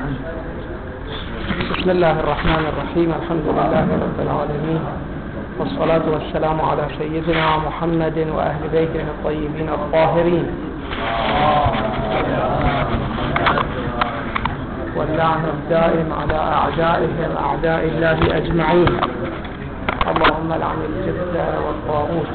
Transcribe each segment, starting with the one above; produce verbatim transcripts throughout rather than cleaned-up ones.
بسم الله الرحمن الرحيم. الحمد لله رب العالمين، والصلاة والسلام على سيدنا محمد وأهل بيته الطيبين الطاهرين، واللعن الدائم على أعدائهم أعداء الله أجمعين. اللهم لعن الجبت والطاغوت.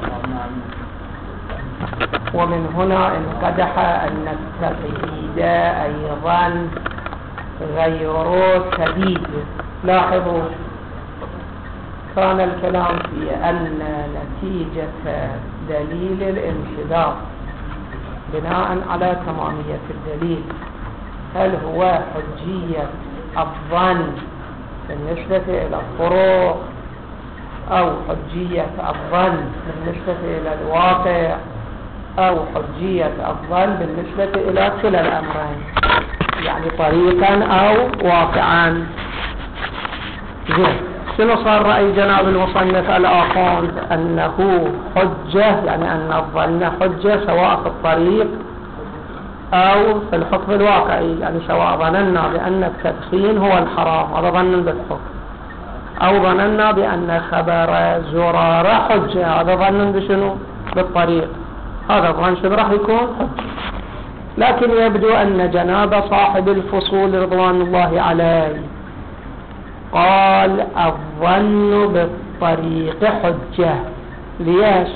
ومن هنا انقدح أن التقييد أيضا غير سديد. لاحظوا، كان الكلام في أن نتيجة دليل الانحدار بناء على تمامية الدليل هل هو حجية الظن بالنسبة إلى الطرق أو حجية الظن بالنسبة إلى الواقع أو حجية الظن بالنسبة إلى كلا الأمرين، يعني طريقا أو واقعا. زين، شنو صار رأي جناب المصنف الآخر؟ أنه حجة، يعني أن الظن حجة سواء في الطريق أو في الحكم الواقعي، يعني سواء ظننا بأن التدخين هو الحرام، هذا ظن بالحكم، أو ظننا بأن خبر زرارة حجة، هذا ظن بشنو؟ بالطريق. هذا الظن شنو راح يكون؟ حجة. لكن يبدو أن جناب صاحب الفصول رضوان الله عليه قال الظن بالطريق حجة. ليش؟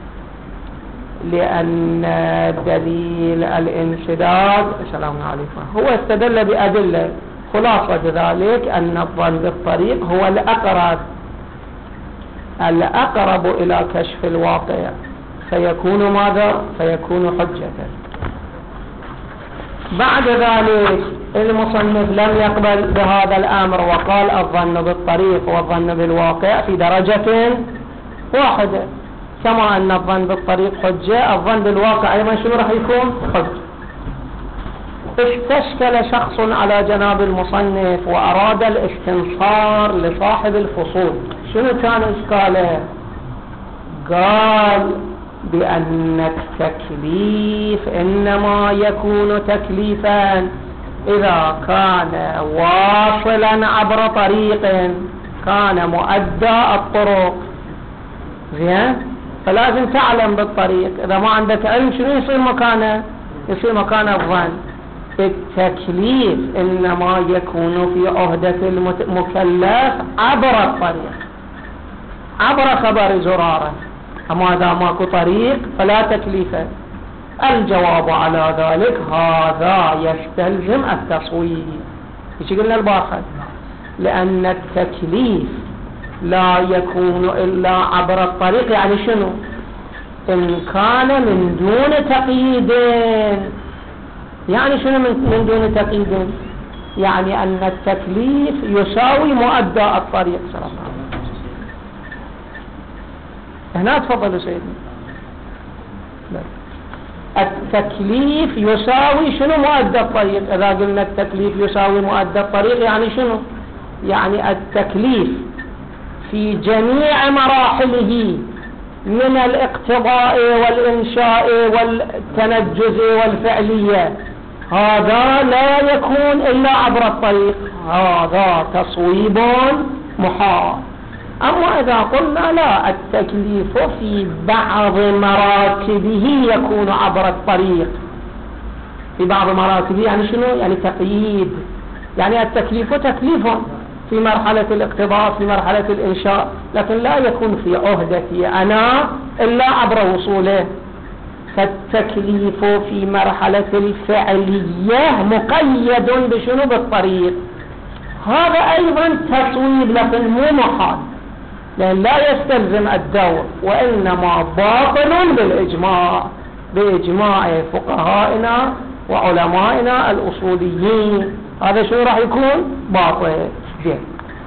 لأن دليل الانشداد السلام عليكم هو استدل بأدلة، خلاصة ذلك أن الظن بالطريق هو الأقرب الأقرب إلى كشف الواقع، فيكون ماذا؟ فيكون حجة. بعد ذلك المصنف لم يقبل بهذا الأمر وقال الظن بالطريق والظن بالواقع في درجة واحدة، كما أن الظن بالطريق حجة، الظن بالواقع أيضا شنو راح يكون؟ حجة. استشكل شخص على جناب المصنف وأراد الاستنصار لصاحب الفصول. شنو كان إشكاله؟ قال بأن التكليف إنما يكون تكليفا إذا كان واصلا عبر طريق كان مؤدى الطرق. زين، فلازم تعلم بالطريق، إذا ما عندك علم شنو يصير مكانه؟ يصير مكانه الظن. التكليف إنما يكون في عهدة المكلف عبر الطريق، عبر خبر زرارة، أما إذا ماكو طريق فلا تكليف. الجواب على ذلك هذا يستلزم التصويب. ايش قلنا الباخر؟ لأن التكليف لا يكون إلا عبر الطريق، يعني شنو؟ إن كان من دون تقييد. يعني شنو من دون تقييد؟ يعني أن التكليف يساوي مؤدى الطريق. سلام عليكم. هنا تفضلوا سيدي. التكليف يساوي شنو؟ مؤدى الطريق. إذا قلنا التكليف يساوي مؤدى الطريق يعني شنو؟ يعني التكليف في جميع مراحله من الاقتضاء والإنشاء والتنجز والفعلية هذا لا يكون إلا عبر الطريق، هذا تصويب محال. أما إذا قلنا لا، التكليف في بعض مراتبه يكون عبر الطريق، في بعض مراتبه يعني شنو؟ يعني تقييد، يعني التكليف تكليف في مرحلة الاقتضاء في مرحلة الإنشاء، لكن لا يكون في عهدتي أنا إلا عبر وصوله. فالتكليف في مرحلة الفعلية مقيد بشنو؟ بالطريق. هذا أيضا تصويب لكن مو محال، لأن لا يستلزم الدور، وإنما باطل بالإجماع، بإجماع فقهائنا وعلمائنا الأصوليين. هذا شو راح يكون؟ باطل. جيد.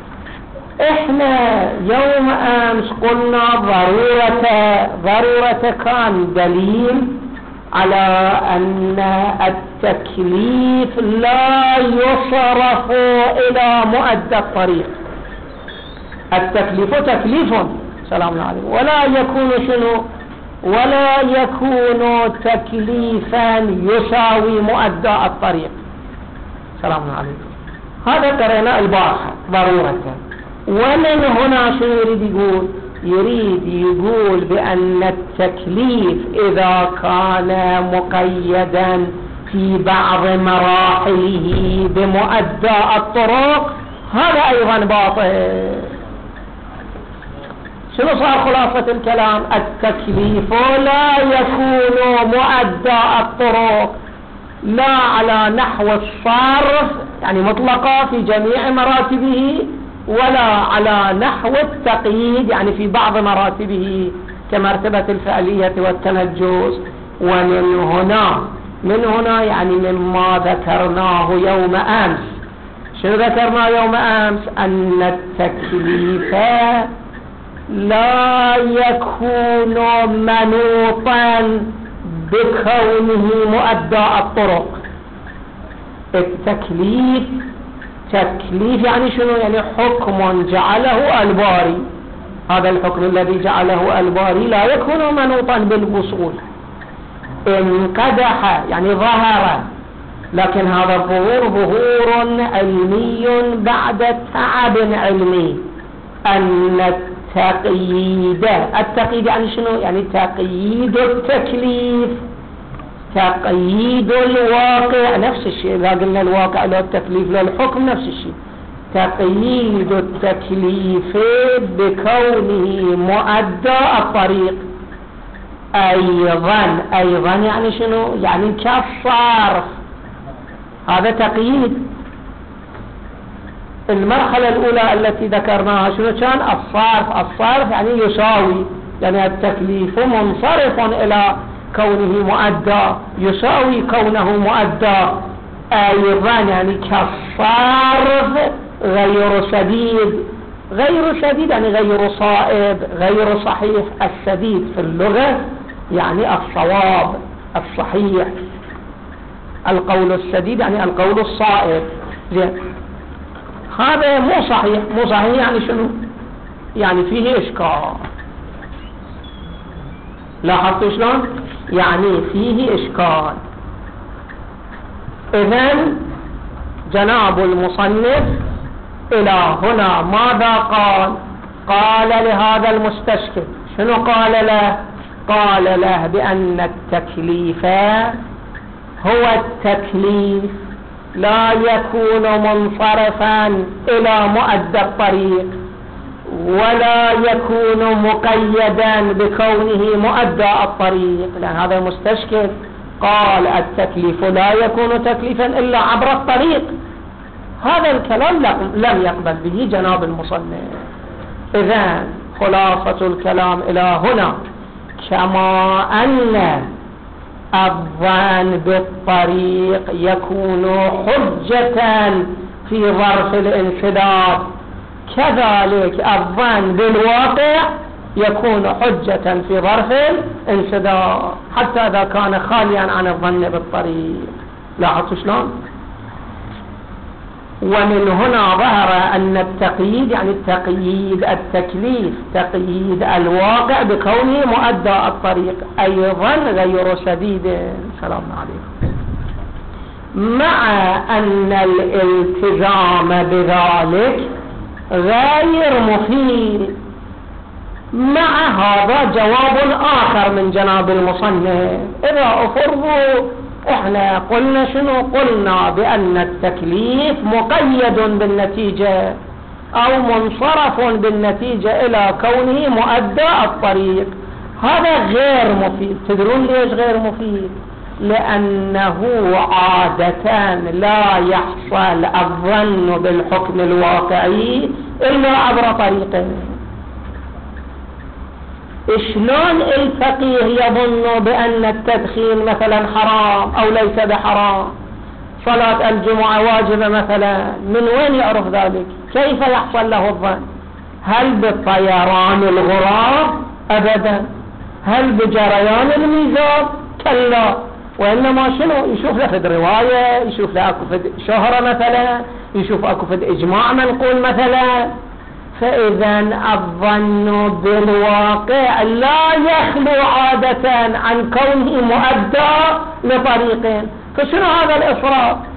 احنا يوم امس قلنا ضرورة ضرورة كان دليل على ان التكليف لا يصرف الى مؤدى الطريق. التكليف تكليف سلام عليكم، ولا يكون شنو؟ ولا يكون تكليفا يساوي مؤدى الطريق. سلام عليكم. هذا قرينا البارحة ضرورة. ومن هنا شو يريد يقول؟ يريد يقول بأن التكليف إذا كان مقيدا في بعض مراحله بمؤدى الطرق هذا أيضا باطل. شنو صار خلاصة الكلام؟ التكليف لا يكون مؤدى الطرق لا على نحو الصرف يعني مطلقة في جميع مراتبه، ولا على نحو التقييد يعني في بعض مراتبه كمرتبة الفعلية والتنجس. ومن هنا من هنا يعني مما ذكرناه يوم أمس. شنو ذكرنا يوم أمس؟ أن التكليف لا يكون منوطا بكونه مؤدى الطرق. التكليف تكليف يعني شنو؟ يعني حكم جعله الباري. هذا الحكم الذي جعله الباري لا يكون منوطا بالوصول. انقدح يعني ظهر، لكن هذا الظهور ظهور علمي بعد تعب علمي. أن التقييد التقييد يعني شنو؟ يعني تقييد التكليف، تقييد الواقع نفس الشيء. إذا قلنا الواقع له التكليف له الحكم نفس الشيء. تقييد التكليف بكونه مؤدى الطريق. أيضا أيضا يعني شنو؟ يعني كالصرف. هذا تقييد. المرحلة الأولى التي ذكرناها شنو كان؟ الصرف. الصرف يعني يساوي، يعني التكليف منصرف إلى كونه مؤدى يساوي كونه مؤدى. أيضا يعني كالصرف غير سديد. غير سديد يعني غير صائب، غير صحيح. السديد في اللغة يعني الصواب الصحيح. القول السديد يعني القول الصائب. زين، هذا مو صحيح. مو صحيح يعني شنو؟ يعني فيه إشكال. لاحظتوا شلون؟ يعني فيه إشكال. إذن جناب المصنف إلى هنا ماذا قال؟ قال لهذا المستشكل شنو قال له؟ قال له بأن التكليف هو التكليف لا يكون منصرفا إلى مؤدى الطريق، ولا يكون مقيدا بكونه مؤدى الطريق. لأن هذا المستشكل قال التكليف لا يكون تكليفا إلا عبر الطريق. هذا الكلام لم يقبل به جناب المصنف. إذن خلاصة الكلام إلى هنا، كما أن الظن بالطريق يكون حجة في ظرف الانسداد، كذلك الظن بالواقع يكون حجة في ظرف الانسداد حتى إذا كان خاليا عن الظن بالطريق. لاحظوا شلون؟ ومن هنا ظهر أن التقييد يعني التقييد التكليف تقييد الواقع بكونه مؤدى الطريق أيضا غير سديد. سلام عليكم. مع أن الالتزام بذلك غير مفيد. مع هذا جواب آخر من جناب المصنف. إذا أفرضوا احنا قلنا شنو؟ قلنا بأن التكليف مقيد بالنتيجة أو منصرف بالنتيجة إلى كونه مؤدى الطريق. هذا غير مفيد. تدرون ليش غير مفيد؟ لأنه عادة لا يحصل الظن بالحكم الواقعي إلا عبر طريقه. شلون الفقيه يظن بأن التدخين مثلا حرام أو ليس بحرام؟ صلاة الجمعة واجبة مثلا، من وين يعرف ذلك؟ كيف يحصل له الظن؟ هل بطيران الغراب؟ أبدا. هل بجريان الميزاب؟ كلا. وإنما شنو؟ يشوف له فد رواية، يشوف له أكو فد شهرة مثلا، يشوف أكو فد إجماع منقول مثلا. فإذا الظن بالواقع لا يخلو عادة عن كونه مؤدى لطريقين. فشنو هذا الإفراط؟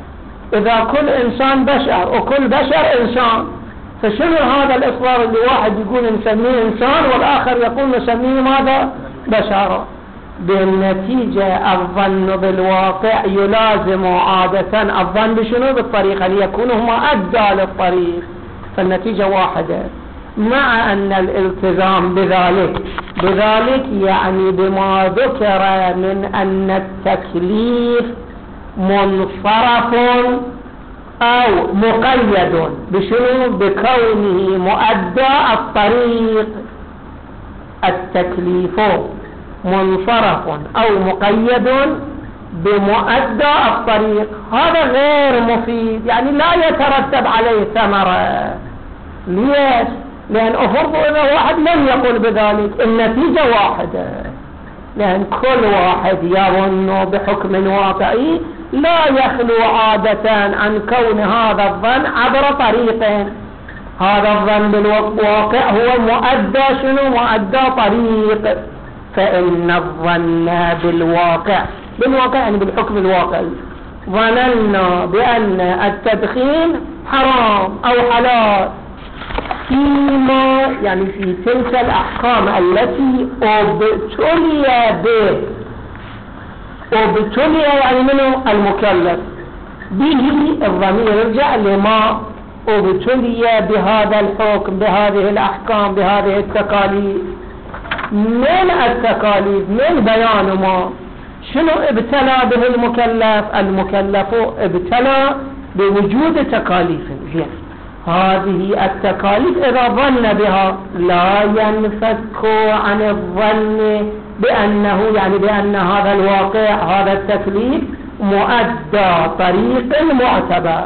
إذا كل إنسان بشر وكل بشر إنسان، فشنو هذا الإصرار اللي واحد يقول نسميه إنسان والآخر يقول نسميه ماذا؟ بشر؟ بالنتيجة الظن بالواقع يلازم عادة الظن بشنو؟ بالطريقة ليكون هو أدى للطريق، فالنتيجة واحدة، مع أن الالتزام بذلك بذلك يعني بما ذكر من أن التكليف منصرف أو مقيد بشنو؟ بكونه مؤدى الطريق. التكليف منصرف أو مقيد بمؤدى الطريق، هذا غير مفيد، يعني لا يترتب عليه ثمرة. ليش؟ لأن أفرض إذا واحد لم يقل بذلك النتيجة واحدة، لأن كل واحد يظن بحكم واقعي لا يخلو عادة عن كون هذا الظن عبر طريقين. هذا الظن بالواقع هو مؤدى شنو؟ مؤدى طريق. فإن الظن بالواقع، بالواقع يعني بالحكم الواقعي، ظننا بأن التدخين حرام أو حلال فيما يعني في تلك الأحكام التي ابتلي به. ابتلي يعني منه المكلف به، الضمير يرجع لما ابتلي بهذا الحكم، بهذه الأحكام، بهذه التكاليف. من التكاليف من بيان ما شنو ابتلى به المكلف؟ المكلف ابتلى بوجود تكاليف. زين، هذه التكاليف إذا ظن بها لا ينفك عن الظن بأنه يعني بأن هذا الواقع هذا التكليف مؤدى طريق معتبر.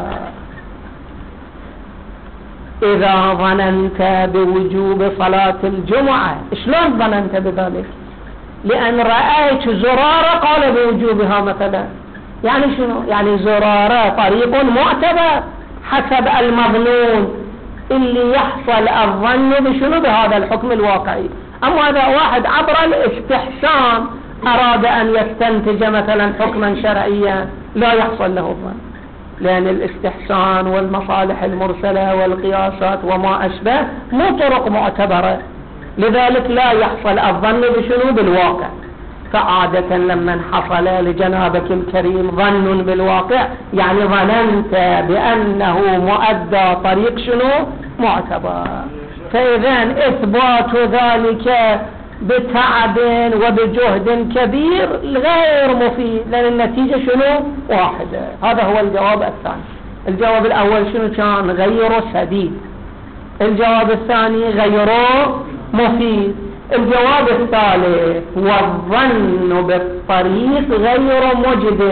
إذا ظننت بوجوب صلاة الجمعة، شلون ظننت بذلك؟ لأن رأيت زرارة قال بوجوبها مثلا، يعني شنو؟ يعني زرارة طريق معتبر حسب المظنون اللي يحصل الظن بشنو؟ بهذا الحكم الواقعي. أما هذا واحد عبر الاستحسان أراد أن يستنتج مثلا حكما شرعيا لا يحصل له الظن، لأن الاستحسان والمصالح المرسلة والقياسات وما أشبه مو طرق معتبرة، لذلك لا يحصل الظن بشنو؟ بالواقع. فعادة لما حصل لجنابك الكريم ظن بالواقع يعني ظننت بأنه مؤدى طريق شنو؟ معتبر. فإذن إثبات ذلك بتعب وبجهد كبير غير مفيد، لأن النتيجة شنو؟ واحدة. هذا هو الجواب الثاني. الجواب الأول شنو كان؟ غير سديد. الجواب الثاني غير مفيد. الجواب الثالث والظن بالطريق غير مجد.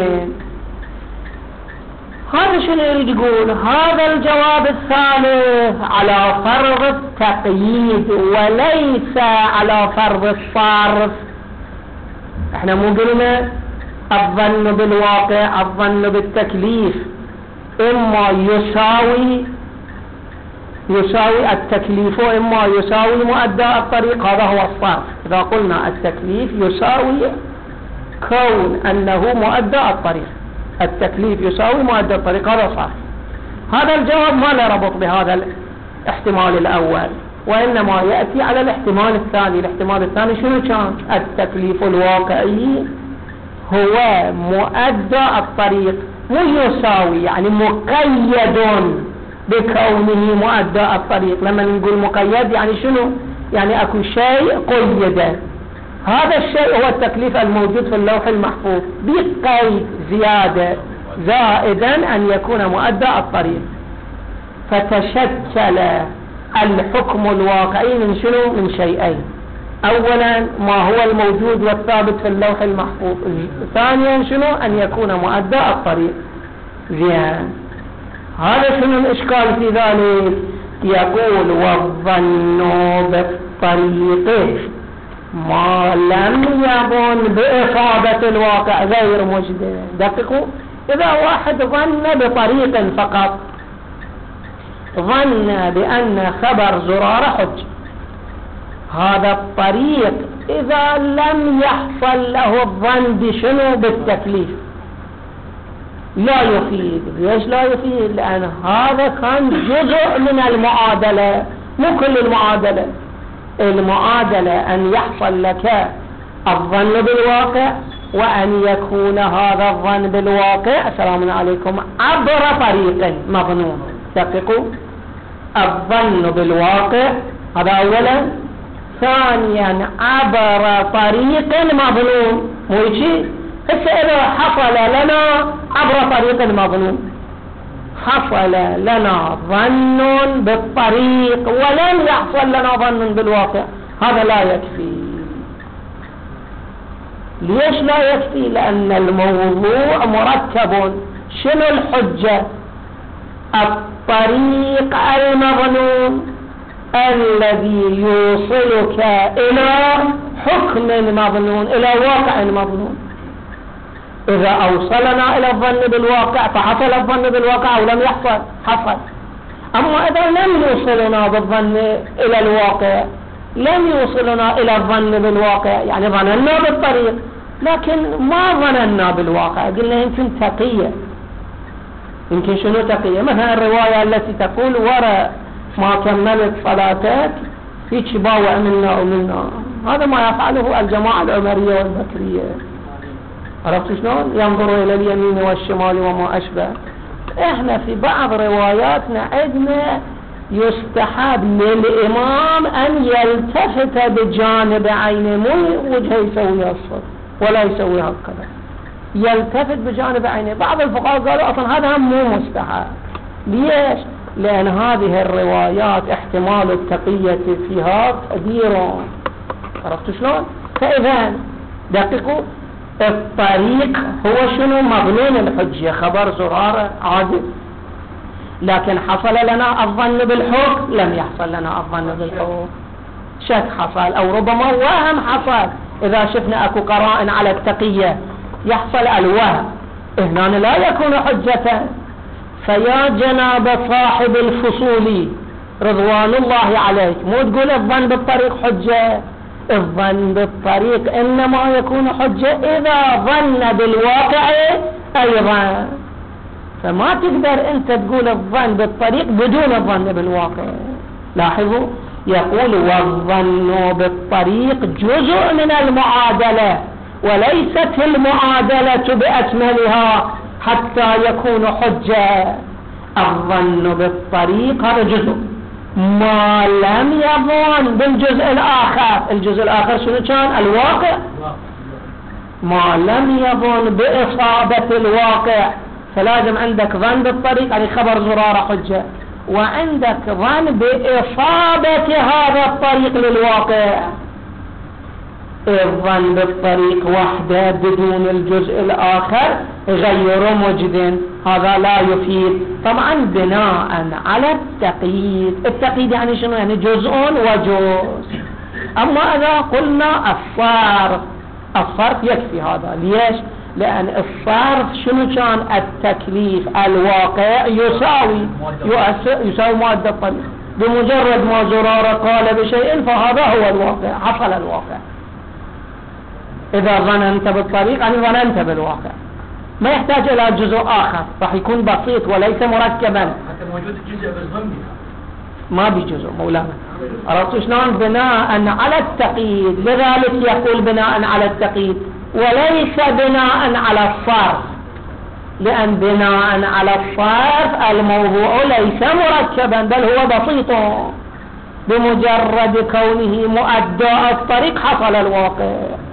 هذا شنو يريد يقول؟ هذا الجواب الثالث على فرض التقييد وليس على فرض الصرف. احنا مو قلنا الظن بالواقع الظن بالتكليف اما يساوي يساوي التكليف وإما يساوي مؤدى الطريق، هذا هو الصرف. إذا قلنا التكليف يساوي كون أنه مؤدى الطريق، التكليف يساوي مؤدى الطريق، هذا صرف. هذا الجواب ما له ربط بهذا الاحتمال الأول، وإنما يأتي على الاحتمال الثاني. الاحتمال الثاني شنو كان؟ التكليف الواقعي هو مؤدى الطريق، مو يساوي يعني مقيد بكونه مؤدى الطريق. لما نقول مقيد يعني شنو؟ يعني اكو شيء قيد، هذا الشيء هو التكليف الموجود في اللوح المحفوظ بقيد زيادة زائدا أن يكون مؤدى الطريق. فتشكل الحكم الواقعي من شنو؟ من شيئين. أولا ما هو الموجود والثابت في اللوح المحفوظ، ثانيا شنو؟ أن يكون مؤدى الطريق. زين، هذا شنو الإشكال في ذلك؟ يقول والظن بالطريق ما لم يظن بإصابة الواقع غير مجد. دققوا، إذا واحد ظن بطريق فقط، ظن بأن خبر زرارة حج، هذا الطريق إذا لم يحصل له الظن بشنو؟ بالتكليف، لا يفيد. ليش لا يفيد؟ لأن هذا كان جزء من المعادلة، مو كل المعادلة. المعادلة أن يحصل لك الظن بالواقع، وأن يكون هذا الظن بالواقع سلام عليكم عبر طريق مظنون. دققوا، الظن بالواقع هذا أولا، ثانيا عبر طريق مظنون. مو شيء هسه إذا حصل لنا عبر طريق مظنون، حصل لنا ظن بالطريق ولم يحصل لنا ظن بالواقع، هذا لا يكفي. ليش لا يكفي؟ لأن الموضوع مركب. شنو الحجة؟ الطريق المظنون الذي يوصلك إلى حكم مظنون، إلى واقع مظنون. إذا أوصلنا إلى الظن بالواقع فحصل الظن بالواقع أو لم يحصل؟ حصل. أما إذا لم يوصلنا بالظن إلى الواقع، لم يوصلنا إلى الظن بالواقع، يعني ظننا بالطريق لكن ما ظننا بالواقع، قلنا يمكن تقية. يمكن شنو تقية؟ مثلا الرواية التي تقول وراء ما كملت صلاتك فيك باوع منا ومنا، هذا ما يفعله الجماعة العمرية والبكرية. عرفتوا شلون؟ ينظروا إلى اليمين والشمال وما أشبه. إحنا في بعض رواياتنا عندنا يستحب للإمام أن يلتفت بجانب عينه، مو وجهه يسوي الصف ولا يسوي هكذا، يلتفت بجانب عينه. بعض الفقهاء قالوا أصلا هذا هم مو مستحب. ليش؟ لأن هذه الروايات احتمال التقية فيها كبير. عرفتوا شلون؟ فإذا دققوا، الطريق هو شنو؟ مظنون الحجة، خبر زرارة عادل. لكن حصل لنا الظن بالحكم؟ لم يحصل لنا الظن بالحكم، شك حصل أو ربما وهم حصل. إذا شفنا أكو قرائن على التقية يحصل الوهم، هنا لا يكون حجة. فيا جناب صاحب الفصول رضوان الله عليك، مو تقول الظن بالطريق حجة. الظن بالطريق إنما يكون حجة إذا ظن بالواقع أيضا. فما تقدر أنت تقول الظن بالطريق بدون الظن بالواقع. لاحظوا، يقول والظن بالطريق جزء من المعادلة، وليست المعادلة بأكملها حتى يكون حجة. الظن بالطريق هذا جزء، ما لم يظن بالجزء الآخر. الجزء الآخر شنو كان؟ الواقع. ما لم يظن بإصابة الواقع، فلازم عندك ظن بالطريق يعني خبر زرارة حجة، وعندك ظن بإصابة هذا الطريق للواقع. الظن بالطريق وحده بدون الجزء الآخر غير مجد، هذا لا يفيد. طبعا بناء على التقييد. التقييد يعني شنو؟ يعني جزء وجزء. أما إذا قلنا الصرف، الصرف يكفي هذا. ليش؟ لأن الصرف شنو كان؟ التكليف الواقع يساوي يساوي مؤدى الطريق. بمجرد ما زرارة قال بشيء فهذا هو الواقع، حصل الواقع. إذا ظننت بالطريق يعني ظننت بالواقع، ما يحتاج إلى جزء آخر، راح يكون بسيط وليس مركبا. حتى موجود الجزء بالضمن ما بجزء مولانا. عرفتوا شلون؟ بناء على التقييد. لذلك يقول بناء على التقييد وليس بناء على الصرف، لأن بناء على الصرف الموضوع ليس مركبا بل هو بسيط. بمجرد كونه مؤدى الطريق حصل الواقع.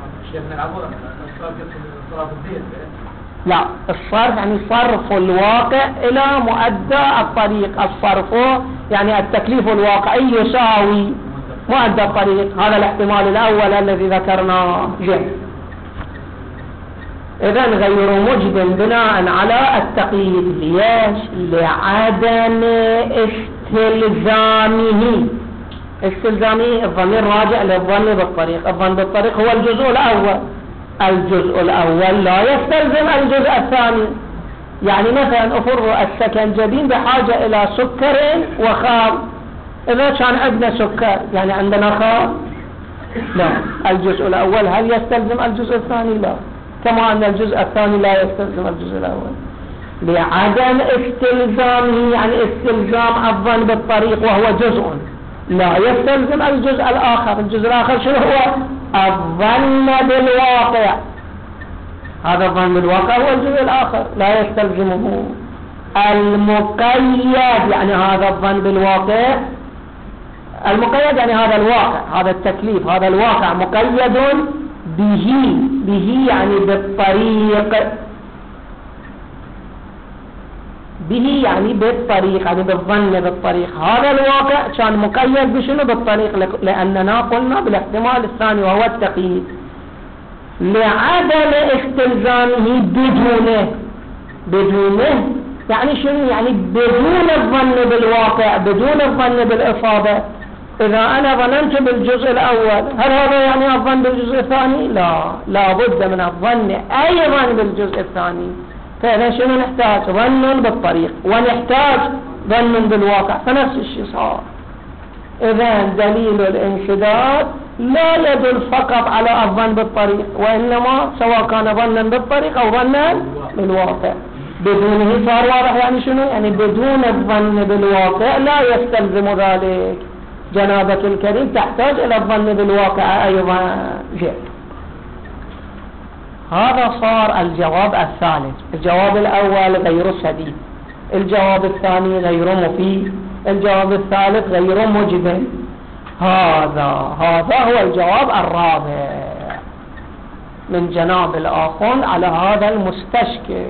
لا، الصرف يعني صرف الواقع إلى مؤدى الطريق. الصرف يعني التكليف الواقعي يساوي مؤدى الطريق. هذا الاحتمال الأول الذي ذكرناه جد. إذن غير مجد بناء على التقييد. ليش؟ لعدم استلزامه. استلزامه الضمير راجع للظن بالطريق. الظن بالطريق هو الجزء الأول. الجزء الأول لا يستلزم الجزء الثاني. يعني مثلا أفر السكنجبين بحاجة إلى سكر وخام. إذا كان عندنا سكر يعني عندنا خام؟ لا. الجزء الأول هل يستلزم الجزء الثاني؟ لا. كما أن الجزء الثاني لا يستلزم الجزء الأول. لعدم استلزامه، يعني استلزام الظن بالطريق وهو جزء لا يستلزم الجزء الآخر. الجزء الآخر شنو هو؟ الظن بالواقع. هذا الظن بالواقع هو الجزء الآخر لا يستلزمه. المقيد يعني هذا الظن بالواقع، المقيد يعني هذا الواقع، هذا التكليف، هذا الواقع مقيد به، به يعني بالطريق، به يعني بالطريق، يعني بالظن بالطريق. هذا الواقع كان مقيد بشنو؟ بالطريق، لأننا قلنا بالاحتمال الثاني وهو التقييد. لعدم استلزامه بدونه، بدونه يعني شنو؟ يعني بدون الظن بالواقع، بدون الظن بالإصابة. إذا أنا ظننت بالجزء الأول هل هذا يعني الظن بالجزء الثاني؟ لا، لا بد من الظن أيضا بالجزء الثاني. فإذا شنو نحتاج؟ ظن بالطريق ونحتاج ظن بالواقع، فنفس الشيء صار. إذا دليل الانشداد لا يدل فقط على الظن بالطريق، وإنما سواء كان ظنا بالطريق أو ظنا بالواقع. بدونه صار واضح يعني شنو؟ يعني بدون الظن بالواقع لا يستلزم ذلك. جنابة الكريم تحتاج إلى الظن بالواقع أيضا. جيد. هذا صار الجواب الثالث. الجواب الأول غير سديد، الجواب الثاني غير مفيد، الجواب الثالث غير مجبل. هذا هذا هو الجواب الرابع من جناب الآخون على هذا المستشكل.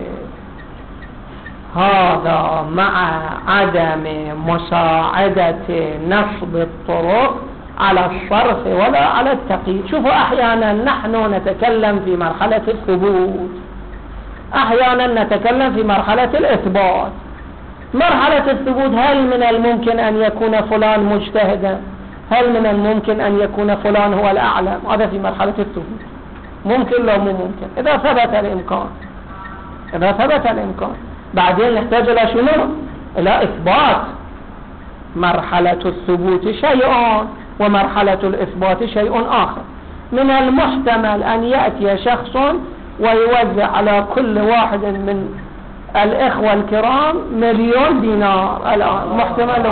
هذا مع عدم مساعدة نصب الطرق على الصرف ولا على التقييد. شوفوا، أحيانا نحن نتكلم في مرحلة الثبوت، أحيانا نتكلم في مرحلة الإثبات. مرحلة الثبوت هل من الممكن أن يكون فلان مجتهدا؟ هل من الممكن أن يكون فلان هو الأعلم؟ هذا في مرحلة الثبوت. ممكن لو مو ممكن؟ إذا ثبت الإمكان، إذا ثبت الإمكان بعدين نحتاج إلى شنو؟ إلى إثبات. مرحلة الثبوت شيء ومرحلة الإثبات شيء آخر. من المحتمل أن يأتي شخص ويوزع على كل واحد من الإخوة الكرام مليون دينار الآن، محتمل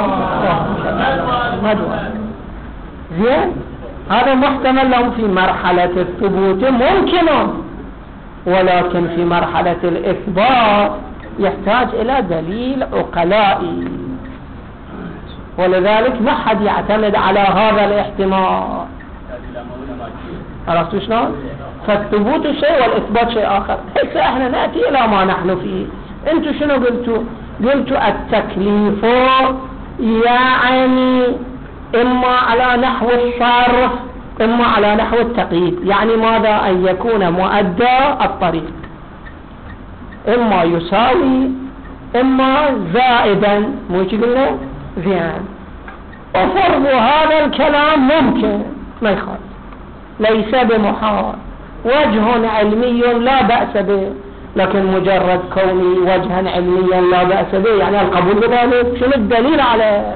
مدوى زين، هذا محتمل لهم في مرحلة الثبوت ممكن، ولكن في مرحلة الإثبات يحتاج إلى دليل عقلائي، ولذلك ما حد يعتمد على هذا الاحتمال. عرفتوا شلون؟ فالثبوت شيء والإثبات شيء آخر. هسه احنا نأتي إلى ما نحن فيه. انتوا شنو قلتوا؟ قلتوا التكليف يعني إما على نحو الصرف إما على نحو التقييد. يعني ماذا؟ أن يكون مؤدى الطريق إما يساوي إما زائدا، مو قلنا زين. وفرض هذا الكلام ممكن ما يخالف، ليس بمحال، وجه علمي لا بأس به، لكن مجرد كوني وجها علميا لا بأس به يعني القبول بذلك شنو الدليل عليه؟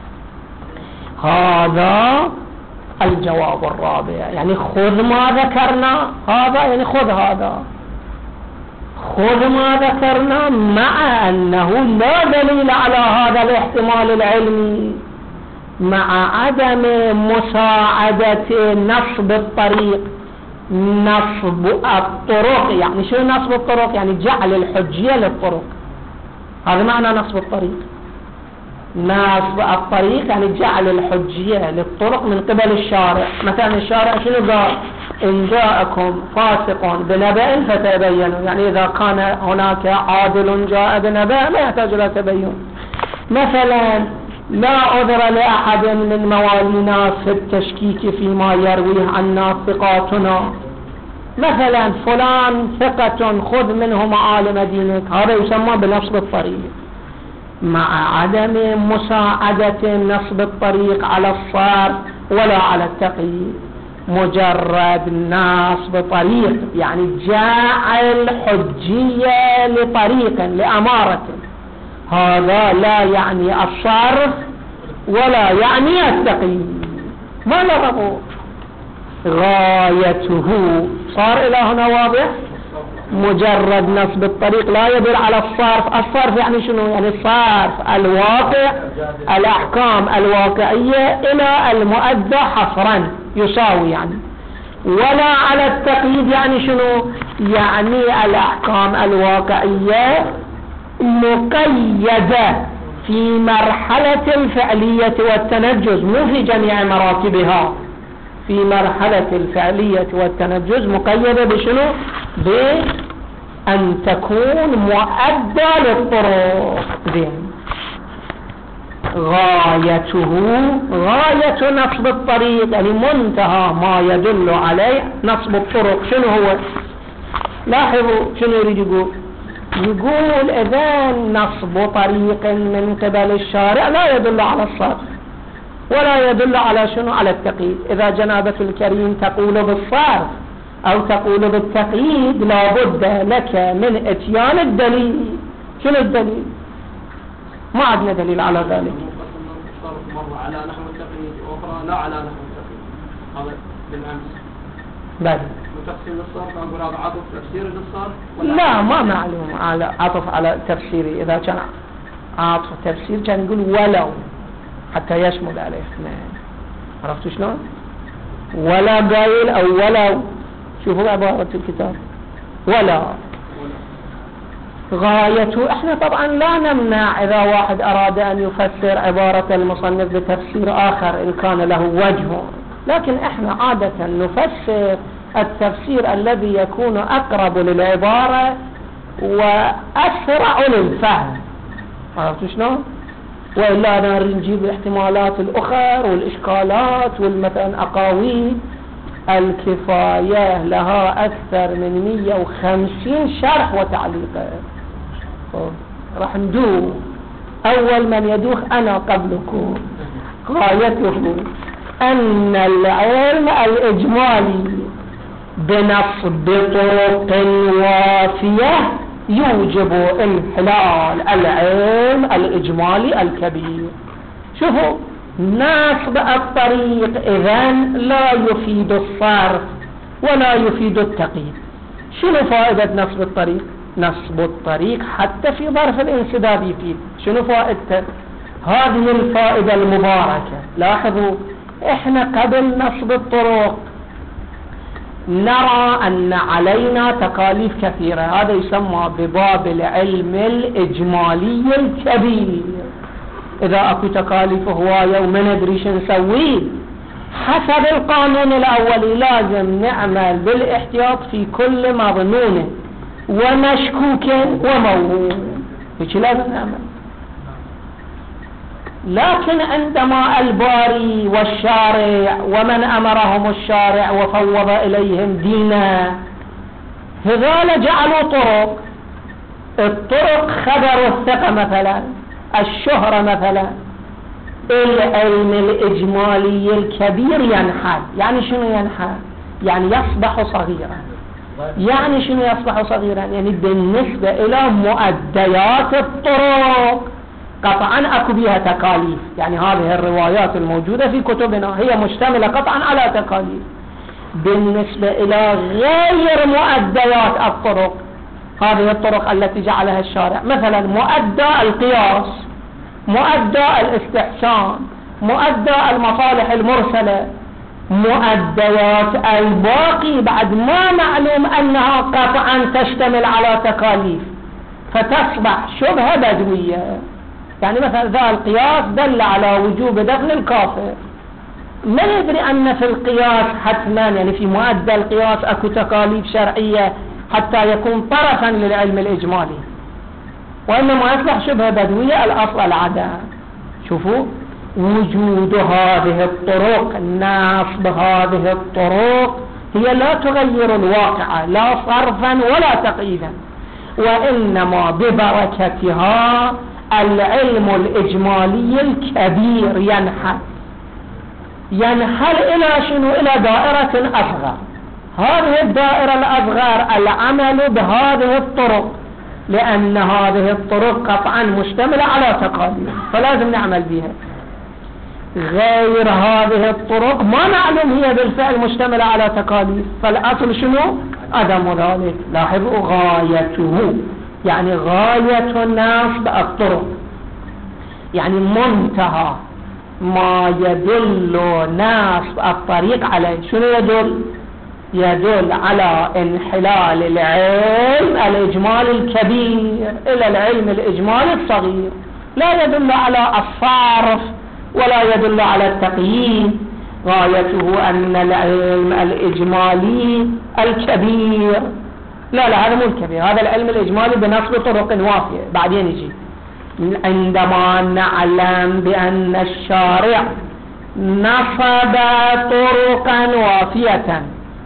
هذا الجواب الرابع. يعني خذ ما ذكرنا، هذا يعني خذ هذا، خذ ما ذكرنا مع أنه لا دليل على هذا الاحتمال العلمي، مع عدم مساعدة نصب الطريق. نصب الطرق يعني شو نصب الطرق؟ يعني جعل الحجية للطرق، هذا معنى نصب الطريق. نصب الطريق يعني جعل الحجية للطرق من قبل الشارع. مثلا الشارع شنو قال؟ إن جاءكم فاسق بنبأ فتبينوا، يعني إذا كان هناك عادل جاء بنبأ لا يحتاج إلى تبين. مثلا لا عذر لأحد من موالينا في التشكيك فيما يرويه عنا ثقاتنا. مثلا فلان ثقة خذ منه معالم دينك، هذا يسمى بنصب الطريق. مع عدم مساعدة نصب الطريق على الصرف ولا على التقييد، مجرد نصب طريق يعني جعل حجية لطريق لأمارة، هذا لا يعني الصرف ولا يعني التقييد. ما لغبه غايته. صار إلى هنا واضح؟ مجرد نصب الطريق لا يدل على الصرف. الصرف يعني شنو؟ يعني صرف الواقع، الأحكام الواقعية إلى المؤدى حصرا يساوي يعني. ولا على التقييد يعني شنو؟ يعني الأحكام الواقعية مقيدة في مرحلة الفعلية والتنجز، مو في جميع مراتبها، في مرحلة الفعلية والتنجز مقيدة بشنو؟ بأن تكون مؤدى للطرق. زين، غايته غاية نصب الطريق يعني منتهى ما يدل عليه نصب الطرق. شنو هو؟ لاحظوا شنو يريد يقول. يقول إذا نصب طريق من قبل الشارع لا يدل على الصرف ولا يدل على شنو؟ على التقييد. إذا جنابة الكريم تقول بالصرف أو تقول بالتقييد لابد لك من اتيان الدليل. شنو الدليل؟ ما عندنا دليل على ذلك. مرة على نحو التقييد وأخرى لا على نحو التقييد. هذا بالأمس. بل وتقسيم الصرف أقول هذا عطف تفسيري للصرف؟ لا، ما معلوم على عطف على تفسيري. إذا كان عطف تفسير كان يقول ولو حتى يشمل عليه اثنين. عرفتوا شلون؟ ولا قايل أو ولو. شوفوا عبارة الكتاب ولا. غايته احنا طبعا لا نمنع اذا واحد اراد ان يفسر عبارة المصنف بتفسير اخر ان كان له وجه، لكن احنا عادة نفسر التفسير الذي يكون اقرب للعبارة واسرع للفهم. عرفتوا شلون؟ وإلا نجيب الاحتمالات الاخر والاشكالات والمثلا اقاويل. الكفاية لها اكثر من مية وخمسين شرح وتعليق. راح ندوخ. اول من يدوخ انا قبلكم. غايته ان العلم الاجمالي بنصب طرق وافية يوجب انحلال العلم الاجمالي الكبير. شوفوا، نصب الطريق اذن لا يفيد الصرف ولا يفيد التقييد. شنو فائدة نصب الطريق؟ نصب الطريق حتى في ظرف الانسداد يفيد. شنو فائدته؟ هذه الفائدة المباركة. لاحظوا احنا قبل نصب الطرق نرى ان علينا تكاليف كثيرة. هذا يسمى بباب العلم الاجمالي الكبير. اذا اكو تكاليف هواية وما ندري شو نسوي، حسب القانون الاولي لازم نعمل بالاحتياط في كل مظنون ومشكوك وموهوم. هيك لازم نعمل. لكن عندما الباري والشارع ومن امرهم الشارع وفوض اليهم دينا هذول جعلوا طرق. الطرق خبر الثقة مثلا، الشهرة مثلا. العلم الاجمالي الكبير ينحل. يعني شنو ينحل؟ يعني يصبح صغيرا. يعني شنو يصبح صغيرا؟ يعني بالنسبة الى مؤديات الطرق قطعا اكو بها تكاليف. يعني هذه الروايات الموجودة في كتبنا هي مشتملة قطعا على تكاليف. بالنسبة الى غير مؤديات الطرق، هذه الطرق التي جعلها الشارع، مثلا مؤدى القياس، مؤدى الاستحسان، مؤدى المصالح المرسلة، مؤديات الباقي بعد ما معلوم انها قطعا تشتمل على تكاليف فتصبح شبه بدوية. يعني مثلا ذا القياس دل على وجوب دفن الكافر، ما ندري ان في القياس حتما يعني في مؤدى القياس اكو تكاليف شرعية حتى يكون طرفا للعلم الاجمالي، وانما يصبح شبه بدوية. الاصل العدم. شوفوا وجود هذه الطرق، نصب هذه الطرق هي لا تغير الواقع لا صرفا ولا تقييدا، وإنما ببركتها العلم الإجمالي الكبير ينحل ينحل إلى شنو؟ إلى دائرة أصغر. هذه الدائرة الأصغر العمل بهذه الطرق، لأن هذه الطرق قطعا مشتملة على تقاليد فلازم نعمل بها. غير هذه الطرق ما معلوم هي بالفعل مشتملة على تكاليف، فالأصل شنو؟ عدم ذلك. لاحظوا غايته يعني غاية نصب الطرق، يعني منتهى ما يدل نصب الطريق عليه. شنو يدل؟ يدل على انحلال العلم الإجمالي الكبير إلى العلم الإجمالي الصغير، لا يدل على الصرف ولا يدل على التقييد. غايته أن العلم الإجمالي الكبير، لا لا هذا مو الكبير، هذا العلم الإجمالي بنصب طرق وافية. بعدين يجي عندما نعلم بأن الشارع نصب طرقا وافية،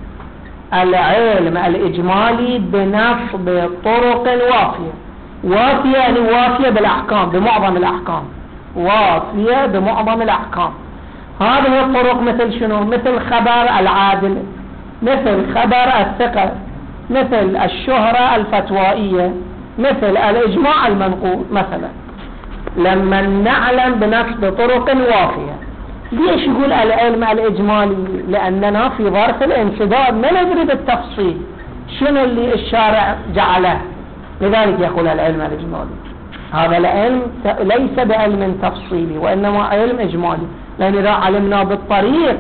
العلم الإجمالي بنصب طرق وافية. وافية يعني وافية بالأحكام، بمعظم الأحكام، وافية بمعظم الأحكام. هذه الطرق مثل شنو؟ مثل خبر العادل، مثل خبر الثقة، مثل الشهرة الفتوائية، مثل الإجماع المنقول مثلا. لما نعلم بنصب طرق وافية، ليش يقول العلم الإجمالي؟ لأننا في ظرف الانسداد ما ندري بالتفصيل شنو اللي الشارع جعله، لذلك يقول العلم الإجمالي. هذا العلم ليس بعلم تفصيلي وإنما علم إجمالي، لأن إذا علمنا بالطريق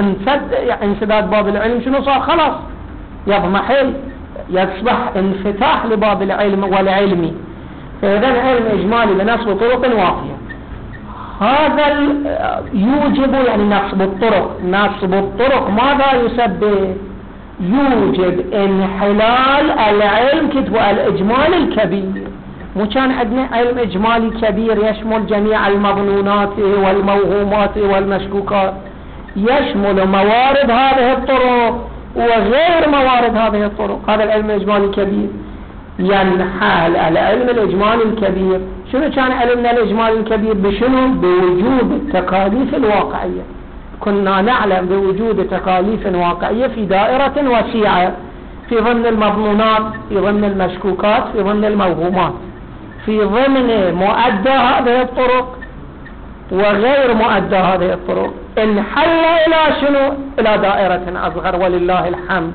انسداد باب العلم شنو صار؟ خلاص يضمحل، يصبح انفتاح لباب العلم والعلمي. فإذا علم إجمالي بنصب طرق وافية، هذا يوجب يعني نصب الطرق. نصب الطرق ماذا يسبب؟ يوجب انحلال العلم كتب الإجمالي الكبير. مو كان عندنا علم إجمالي كبير يشمل جميع المظنونات والموهومات والمشكوكات، يشمل موارد هذه الطرق وغير موارد هذه الطرق. هذا العلم الإجمالي الكبير ينحل العلم الإجمالي الكبير. شنو كان علمنا الإجمالي الكبير؟ بشنو؟ بوجود التكاليف الواقعية. كنا نعلم بوجود تكاليف واقعية في دائرة وسيعة، في ضمن المظنونات، في ضمن المشكوكات، في ضمن الموهومات، في ضمن مؤدى هذه الطرق وغير مؤدى هذه الطرق. انحل إلى شنو؟ إلى دائرة أصغر ولله الحمد،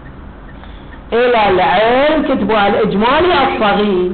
إلى العلم كتبه الإجمالي الصغير.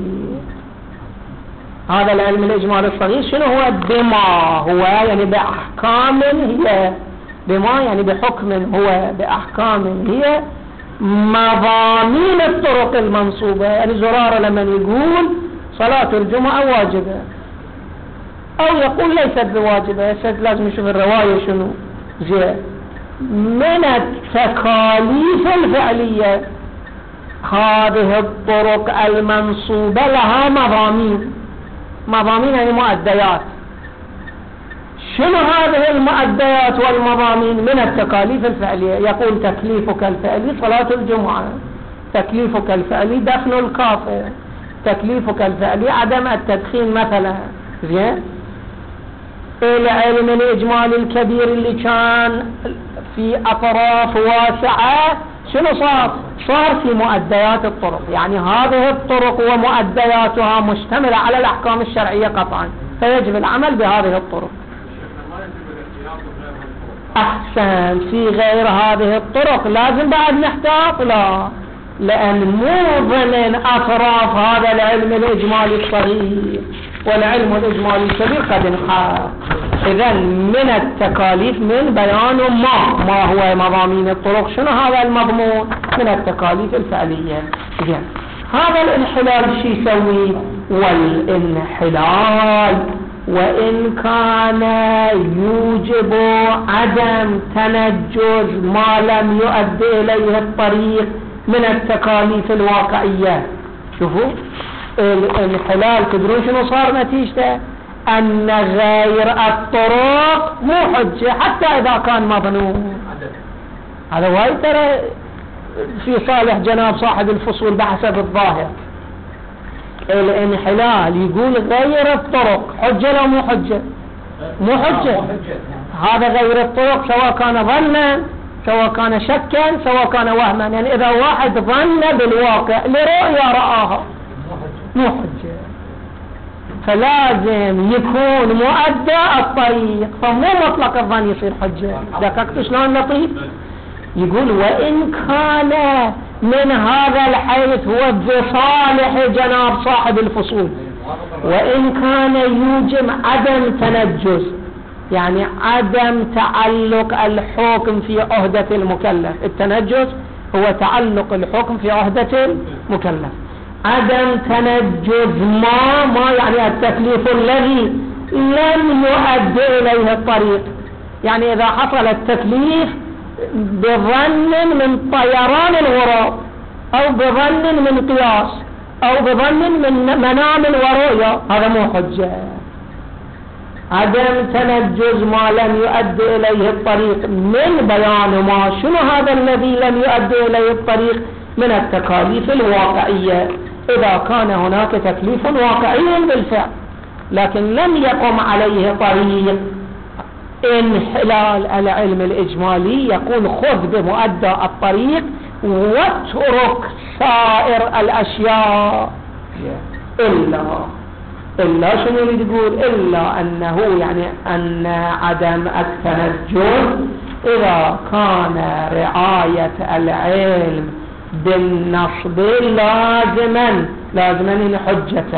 هذا العلم الإجمالي الصغير شنو هو؟ بما هو يعني بأحكام هي، بما يعني بحكم هو، بأحكام هي مضامين الطرق المنصوبة. يعني زرارة لما يقول صلاة الجمعة واجبة أو يقول ليست بواجبة، لازم نشوف الرواية شنو. زين، من التكاليف الفعلية هذه الطرق المنصوبة لها مضامين. مضامين يعني مؤديات. شنو هذه المؤديات والمضامين؟ من التكاليف الفعلية. يقول تكليفك الفعلي صلاة الجمعة، تكليفك الفعلي دفن الكافر، تكليفك الفعلي عدم التدخين مثلا. زين، العلم الإجمالي الكبير اللي كان في أطراف واسعة شنو صار؟ صار في مؤديات الطرق. يعني هذه الطرق ومؤدياتها مشتملة على الأحكام الشرعية قطعا، فيجب العمل بهذه الطرق. أحسن، في غير هذه الطرق لازم بعد نحتاط؟ لا، لأن مو ضمن أطراف هذا العلم الإجمالي الصغير والعلم الإجمالي الكبير قد انحط. إذا من التكاليف من بيان ما ما هو مضامين الطرق. شنو هذا المضمون؟ من التكاليف الفعلية. إذن هذا الانحلال شو يسوي؟ والانحلال وإن كان يوجب عدم تنجز ما لم يؤدي إليه الطريق من التكاليف الواقعية. شوفوا الانحلال تدرون شنو صار نتيجته؟ أن غير الطرق مو حجة حتى إذا كان مظنون. هذا وايد ترى في صالح جناب صاحب الفصول بحسب الظاهر. الانحلال يقول غير الطرق حجة لو مو حجة؟ مو حجة. هذا غير الطرق سواء كان ظنا سواء كان شكا سواء كان وهما. يعني إذا واحد ظن بالواقع لرؤية رآها مو حجة، فلازم يكون مؤدى الطريق، فمو مطلق الظن يصير حجة. دققت شلون لطيف؟ يقول وإن كان من هذا الحيث هو بصالح جناب صاحب الفصول، وإن كان يوجب عدم تنجز، يعني عدم تعلق الحكم في عهدة المكلف. التنجز هو تعلق الحكم في عهدة المكلف. عدم تنجز ما ما يعني التكليف الذي لم يؤدي إليه الطريق، يعني إذا حصل التكليف بظن من طيران الغراب أو بظن من قياس أو بظن من منام ورؤيا، هذا مو حجة. عدم تنجز ما لم يؤدي إليه الطريق من بيان ما شنو هذا الذي لم يؤدي إليه الطريق من التكاليف الواقعية، إذا كان هناك تكليف واقعي بالفعل لكن لم يقم عليه طريق انحلال العلم الإجمالي، يقول خذ بمؤدى الطريق واترك سائر الأشياء. إلا إلا شنو يريد يقول؟ إلا أنه يعني أن عدم التنجز إذا كان رعاية العلم بالنصب لازما لازما حجة،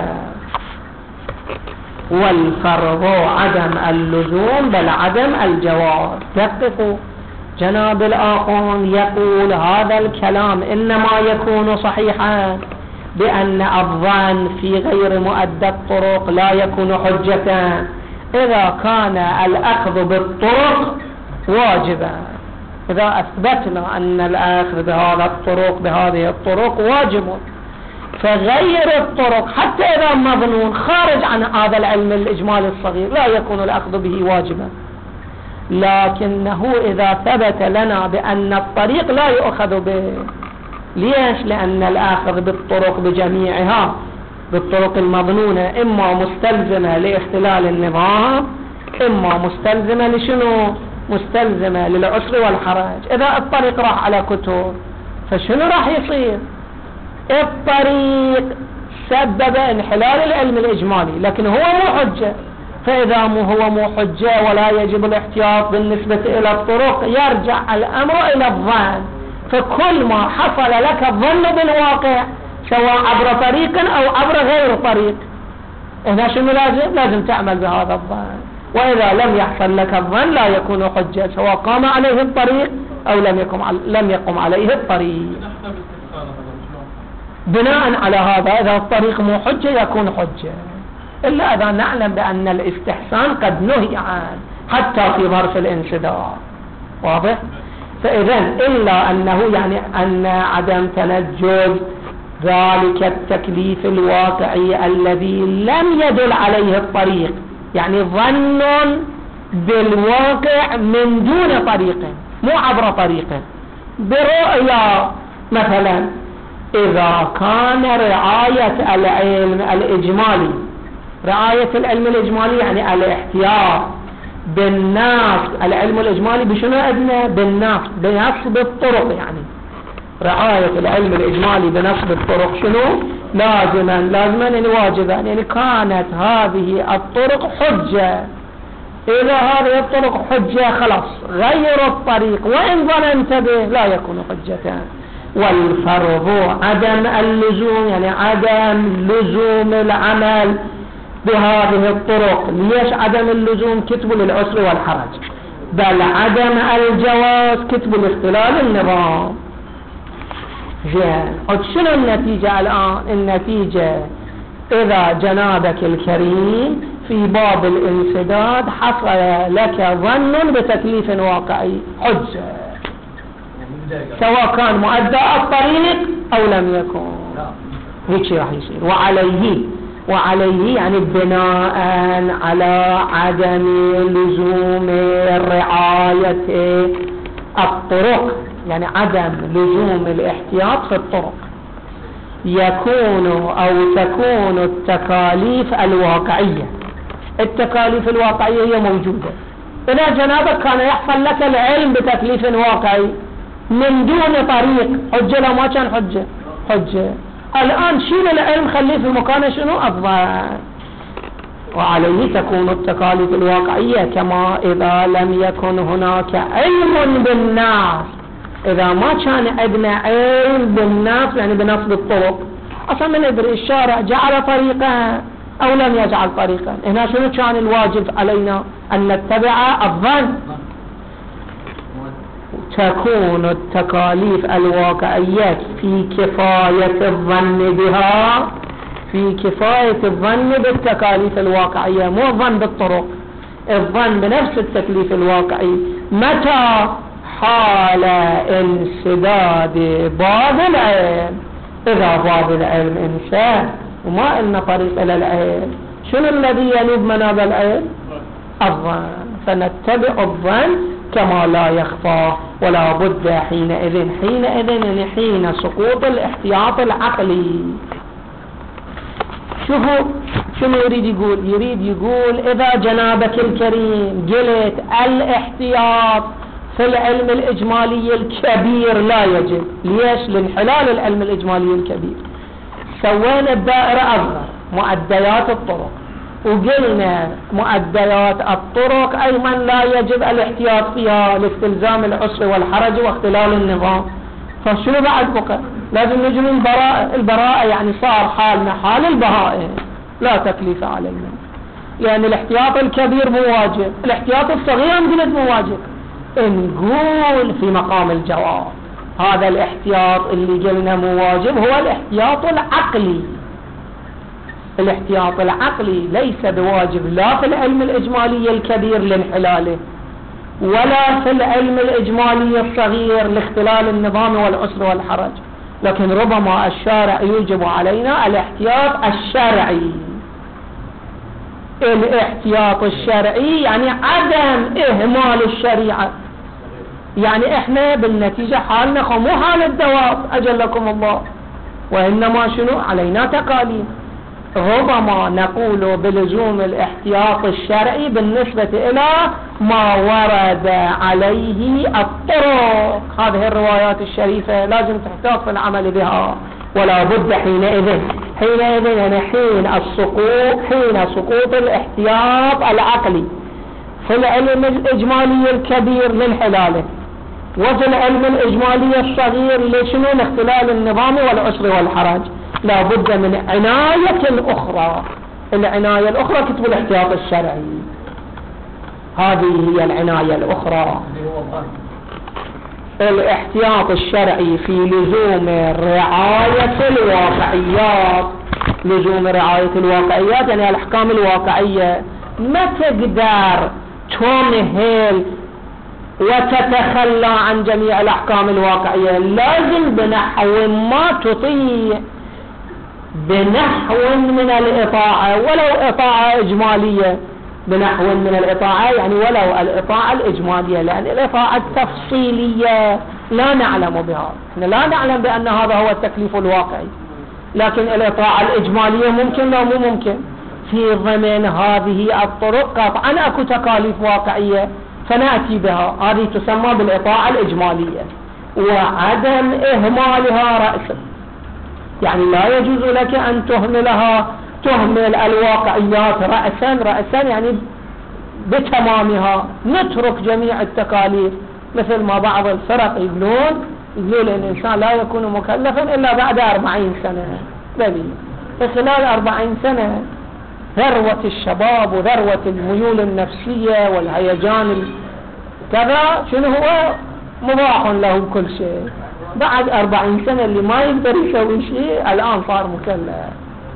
والفرض عدم اللزوم بل عدم الجواز. دققوا، جناب الآخون يقول هذا الكلام إنما يكون صحيحا بأن الظن في غير مؤدى الطرق لا يكون حجة إذا كان الأخذ بالطرق واجبا. إذا أثبتنا أن الأخذ بهذا الطرق بهذه الطرق واجب، فغير الطرق حتى إذا مظنون خارج عن هذا العلم الإجمالي الصغير لا يكون الأخذ به واجبا. لكنه إذا ثبت لنا بأن الطريق لا يؤخذ به، ليش؟ لأن الأخذ بالطرق بجميعها بالطرق المظنونة إما مستلزمة لاختلال النظام إما مستلزمة لشنو؟ مستلزمة للعسر والحرج. إذا الطريق راح على كتب فشنو راح يصير؟ الطريق سبب انحلال العلم الإجمالي لكن هو مو حجة، فإذا مو هو مو حجة ولا يجب الاحتياط بالنسبة إلى الطرق يرجع الأمر إلى الظن. فكل ما حصل لك الظن بالواقع سواء عبر طريق أو عبر غير طريق، هنا شنو لازم؟ لازم تعمل بهذا الظن. وإذا لم يحصل لك الظن لا يكون حجة سواء قام عليه الطريق أو لم يقم لم يقم عليه الطريق. بناء على هذا إذا الطريق مو حجة يكون حجة، إلا إذا نعلم بأن الاستحسان قد نهي عنه حتى في ظرف الانسداد. واضح؟ فإذا إلا أنه يعني أن عدم تنجز ذلك التكليف الواقعي الذي لم يدل عليه الطريق، يعني ظن بالواقع من دون طريق مو عبر طريق برؤيا مثلا. إذا كان رعاية العلم الإجمالي، رعاية العلم الإجمالي يعني الاحتياط بالنص، العلم الإجمالي بشنو أدنى؟ بالنص، بنصب الطرق، يعني رعاية العلم الإجمالي بنصب الطرق شنو؟ لازما لازما يعني واجبا، يعني كانت هذه الطرق حجة. إذا هذه الطرق حجة خلاص غير الطريق وإن ظننت به لا يكون حجة. والفرض عدم اللزوم يعني عدم لزوم العمل بهذه الطرق. ليش عدم اللزوم؟ كتب للعسر والحرج، بل عدم الجواز كتب لاختلال النظام. زين، شنو النتيجة الآن؟ النتيجة إذا جنابك الكريم في باب الانسداد حصل لك ظن بتكليف واقعي حجة سواء كان مؤدى الطريق أو لم يكن، هيك راح يصير. وعليه وعليه يعني بناء على عدم لزوم رعاية الطرق، يعني عدم لزوم الاحتياط في الطرق، يكون أو تكون التكاليف الواقعية. التكاليف الواقعية هي موجودة. إذا جنابك كان يحصل لك العلم بتكليف واقعي من دون طريق حجة لو ما كان حجة حجة. الآن شيل العلم خليه في مكانه شنو؟ الظن. وعليه تكون التكاليف الواقعية كما إذا لم يكن هناك علم بالناس إذا ما كان عندنا علم بالنص يعني بنصب الطرق أصلا ما ندري الشارع جعل طريقا أو لم يجعل طريقا. هنا شنو كان الواجب علينا؟ أن نتبع الظن. تكون التكاليف الواقعية في كفاية الظن بها، في كفاية الظن بالتكاليف الواقعية، مو الظن بالطرق، الظن بنفس التكليف الواقعي. متى؟ حال انسداد باب العلم. إذا باب العلم انشاء وما إلنا طريق إلى العلم، شنو الذي ينوب مناب العلم؟ الظن. فنتبع الظن كما لا يخفى، ولا بد حينئذ حينئذ يعني حين سقوط الاحتياط العقلي. شوفوا شنو يريد يقول؟ يريد يقول إذا جنابك الكريم قلت الاحتياط في العلم الإجمالي الكبير لا يجب. ليش؟ لانحلال العلم الإجمالي الكبير. سوينا الدائرة أصغر، مؤديات الطرق، وقلنا مؤديات الطرق أيضا لا يجب الاحتياط فيها لاستلزام العسر والحرج واختلال النظام. فشنو بعد بقى؟ لازم نجري البراءة. البراءة يعني صار حالنا حال البهائم، لا تكليف علينا، لأن الاحتياط الكبير مو واجب، الاحتياط الصغير نقول مو واجب. نقول في مقام الجواب هذا الاحتياط اللي قلنا مو واجب هو الاحتياط العقلي. الاحتياط العقلي ليس بواجب لا في العلم الإجمالي الكبير لانحلاله، ولا في العلم الإجمالي الصغير لاختلال النظام والعسر والحرج، لكن ربما الشارع يوجب علينا الاحتياط الشرعي. الاحتياط الشرعي يعني عدم إهمال الشريعة، يعني احنا بالنتيجة حالنا مو حال الدواب أجلكم الله، وإنما شنو علينا تقاليد. ربما نقول بلزوم الاحتياط الشرعي بالنسبة إلى ما ورد عليه الطرق. هذه الروايات الشريفة لازم تحتاط في العمل بها، ولا بد حينئذ حينئذ يعني حين السقوط حين سقوط الاحتياط العقلي في العلم الإجمالي الكبير لانحلاله، وفي العلم الإجمالي الصغير لشنو لاختلال النظام والعسر والحرج، لا بد من عناية أخرى. العناية الأخرى كتب الاحتياط الشرعي، هذه هي العناية الأخرى. الاحتياط الشرعي في لزوم رعاية الواقعيات. لزوم رعاية الواقعيات يعني الأحكام الواقعية. ما تقدر تمهل وتتخلى عن جميع الأحكام الواقعية، لازم بنحو ما تطيع، بنحو من الإطاعة، ولو إطاعة إجمالية، بنحو من الإطاعة يعني ولو الإطاعة الإجمالية، لأن الإطاعة التفصيلية لا نعلم بها، احنا لا نعلم بأن هذا هو التكليف الواقعي، لكن الإطاعة الإجمالية ممكن لا مو ممكن. في ضمن هذه الطرق قطعا أكو تكاليف واقعية فنأتي بها، هذه تسمى بالإطاعة الإجمالية، وعدم إهمالها رأسا، يعني لا يجوز لك أن تهملها، تهمل الواقعيات رأسا رأسا يعني بتمامها، نترك جميع التكاليف، مثل ما بعض الفرق يقولون يقول الإنسان لا يكون مكلفا إلا بعد أربعين سنة. بل في خلال أربعين سنة ذروة الشباب وذروة الميول النفسية والهيجان كذا شنو هو مباح له كل شيء. بعد أربعين سنة اللي ما يقدر يسوي شيء الآن صار مكلف.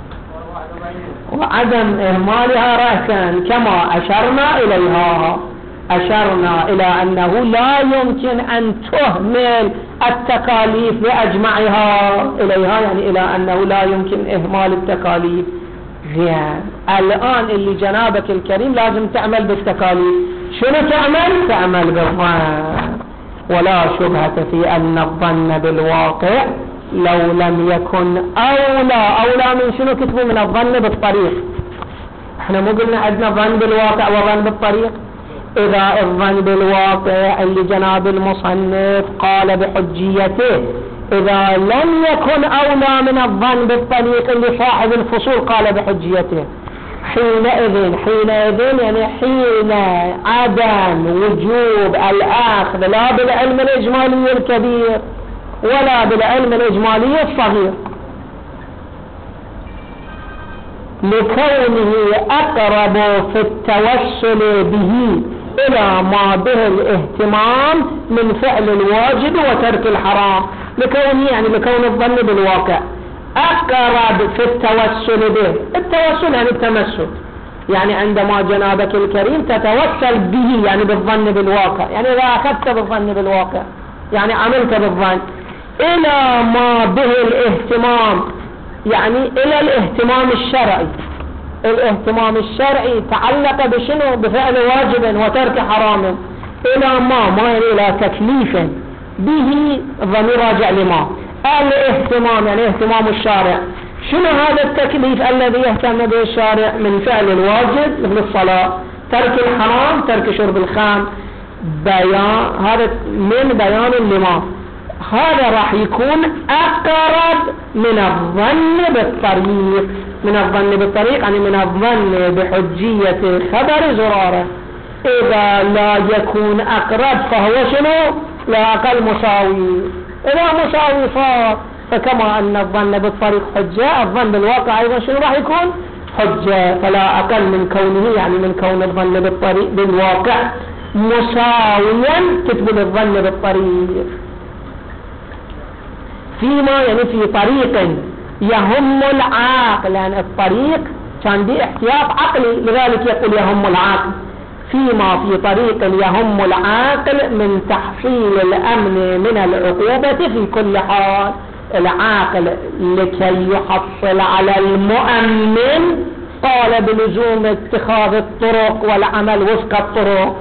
وعدم إهمالها رأسا كما أشرنا إليها، أشرنا إلى أنه لا يمكن أن تهمل التكاليف بأجمعها إليها، يعني إلى أنه لا يمكن إهمال التكاليف. زين الآن اللي جنابك الكريم لازم تعمل بالتكاليف. شنو تعمل؟ تعمل بالظن، ولا شبهة في أن الظن بالواقع لو لم يكن أولى. أولى من شنو كتبوا؟ من الظن بالطريق. احنا مو قلنا عندنا ظن بالواقع وظن بالطريق؟ إذا الظن بالواقع اللي جناب المصنف قال بحجيته، إذا لم يكن أولى من الظن بالطريق اللي صاحب الفصول قال بحجيته، حينئذ حينئذ يعني حين عدم وجوب الأخذ لا بالعلم الإجمالي الكبير ولا بالعلم الإجمالي الصغير، لكونه أقرب في التوسل به إلى ما به الاهتمام من فعل الواجب وترك الحرام، لكونه يعني لكون الظن بالواقع أقرب في التوسل به. التوسل يعني التمسك، يعني عندما جنابك الكريم تتوسل به يعني بالظن بالواقع، يعني إذا أخذت بالظن بالواقع يعني عملت بالظن إلى ما به الاهتمام، يعني إلى الاهتمام الشرعي. الاهتمام الشرعي تعلق بشنو؟ بفعل واجب وترك حرام، إلى ما ما يعني إلى تكليف به ظن راجع لما الاهتمام يعني اهتمام الشارع. شنو هذا التكليف الذي يهتم به الشارع؟ من فعل الواجب مثل الصلاة، ترك الحرام، ترك شرب الخمر، بيان هذا من بيان لما هذا راح يكون أقرب من الظن بالطريق. من الظن بالطريق يعني من الظن بحجية خبر زرارة. إذا لا يكون أقرب فهو شنو؟ لا أقل مساوي. إذا مساوي صار، فكما أن الظن بالطريق حجة، الظن بالواقع أيضا شنو راح يكون؟ حجة. فلا أقل من كونه يعني من كون الظن بالطريق بالواقع مساويا تثبت الظن بالطريق فيما يعني في طريق يهم العاقل، لأن الطريق كان دي احتياط عقلي لذلك يقول يهم العاقل، فيما في طريق يهم العاقل من تحصيل الأمن من العقوبة في كل حال. العاقل لكي يحصل على المؤمن قال بلزوم اتخاذ الطرق والعمل وفق الطرق.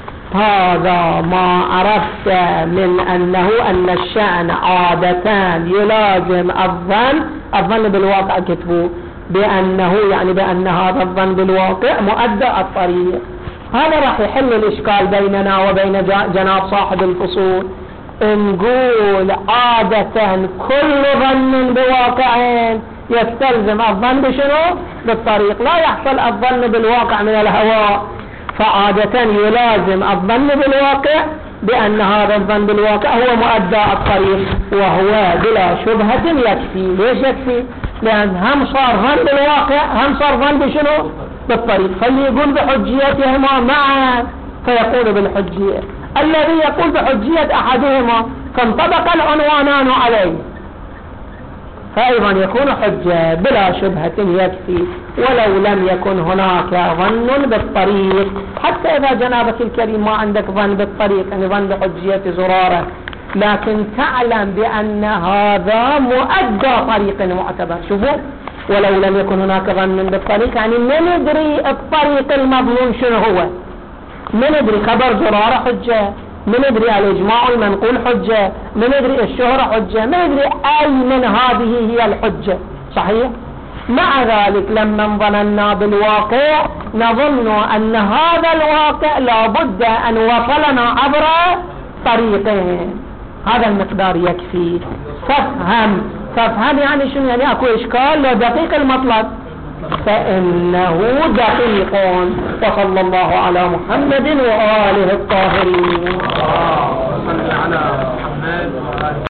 هذا ما عرفت من أنه أن الشأن عادة يلازم الظن الظن بالواقع كتبه بأنه يعني بأن هذا الظن بالواقع مؤدى الطريق. هذا راح يحل الإشكال بيننا وبين جناب صاحب الفصول. نقول عادة كل ظن بواقع يستلزم الظن بشنو؟ بالطريق. لا يحصل الظن بالواقع من الهواء، فعادة يلازم الظن بالواقع بأن هذا الظن بالواقع هو مؤدى الطريق، وهو بلا شبهة يكفي. ليش يكفي؟ لأن هم صار ظن بالواقع هم صار ظن بشنو؟ بالطريق. فاللي يقول بحجيتهما معا فيقول بالحجية، الذي يقول بحجية أحدهما فانطبق العنوانان عليه فأيضا يكون حجة بلا شبهة يكفي، ولو لم يكن هناك ظن بالطريق. حتى إذا جنابك الكريم ما عندك ظن بالطريق يعني ظن بحجية زرارة، لكن تعلم بأن هذا مؤدى طريق معتبر. شوفوا، ولو لم يكن هناك ظن بالطريق يعني ما ندري الطريق المظلوم شنو هو، ما ندري خبر زرارة حجة، ما ندري الإجماع المنقول حجة، ما ندري الشهرة حجة، ما ندري أي من هذه هي الحجة. صحيح؟ مع ذلك لما ظننا بالواقع نظن أن هذا الواقع لابد أن وصلنا عبر طريقين. هذا المقدار يكفي. فافهم فافهم يعني شنو؟ يعني اكو اشكال لو دقيق المطلب فإنه دقيق. وصلى الله على محمد وآله الطاهرين.